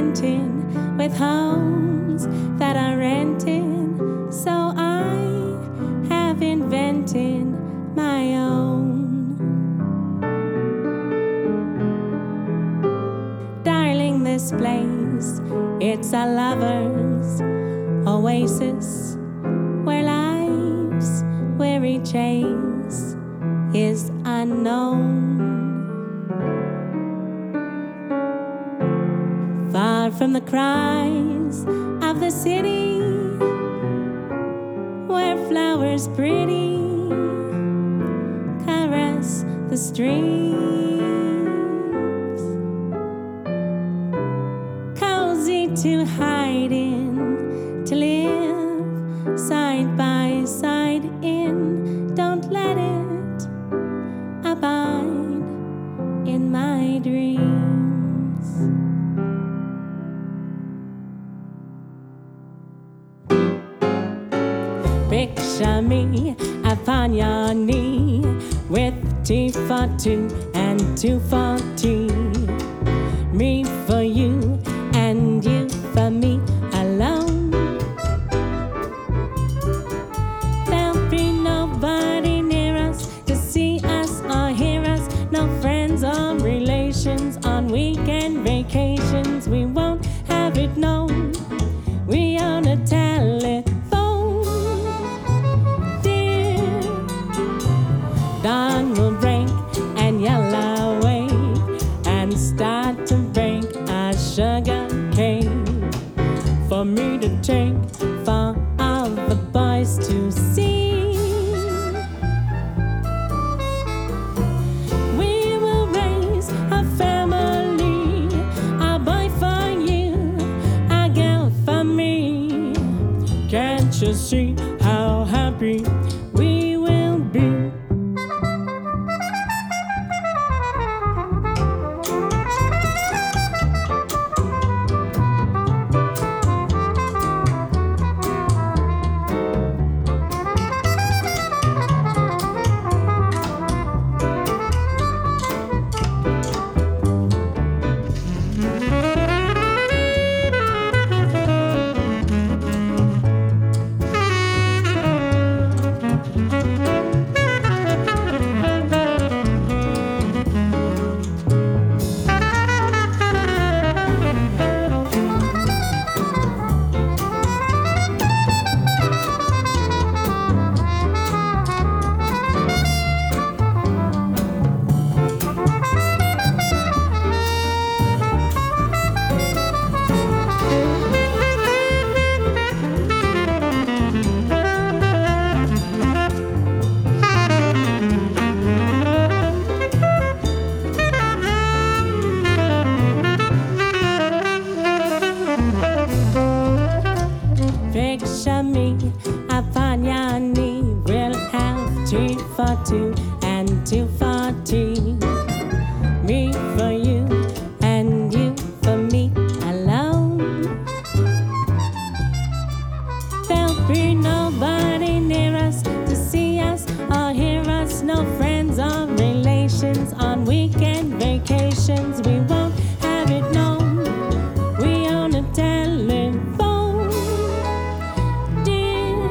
acquainted with homes that are rented, so I have invented my own. Darling, this place, it's a lover's oasis where life's weary chase is unknown. Far from the cries of the city, where flowers pretty caress the streams, cozy to hide in, to live side by side in. Don't let it abide in my dreams. Picture me upon your knee, with tea for two and two for tea. Me for you and you for me alone. There'll be nobody near us to see us or hear us, no friends or relations on weekend vacations. We won't have it known we own a telephone. Dawn will break and you'll awake and start to break a sugar cane for me to take, for all the boys to see. We will raise a family, a boy for you, a girl for me. Can't you see how happy we will be? Picture me upon your knee, we'll have tea for two and two for tea. Me for you and you for me alone. There'll be nobody near us to see us or hear us, no friends or relations on weekend vacations. We won't have it known we own a telephone. Dear,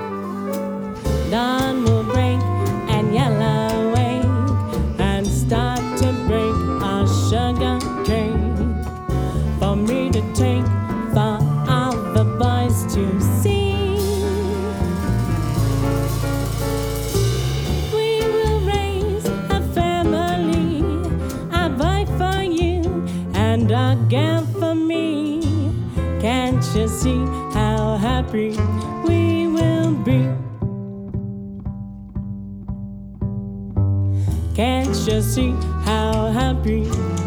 dawn will break and you'll awake and start to break our sugar cane for me to take, for all the boys to see. We will raise a family, a boy for you and a girl for me. Can't you see how happy we will be? Can't you see how happy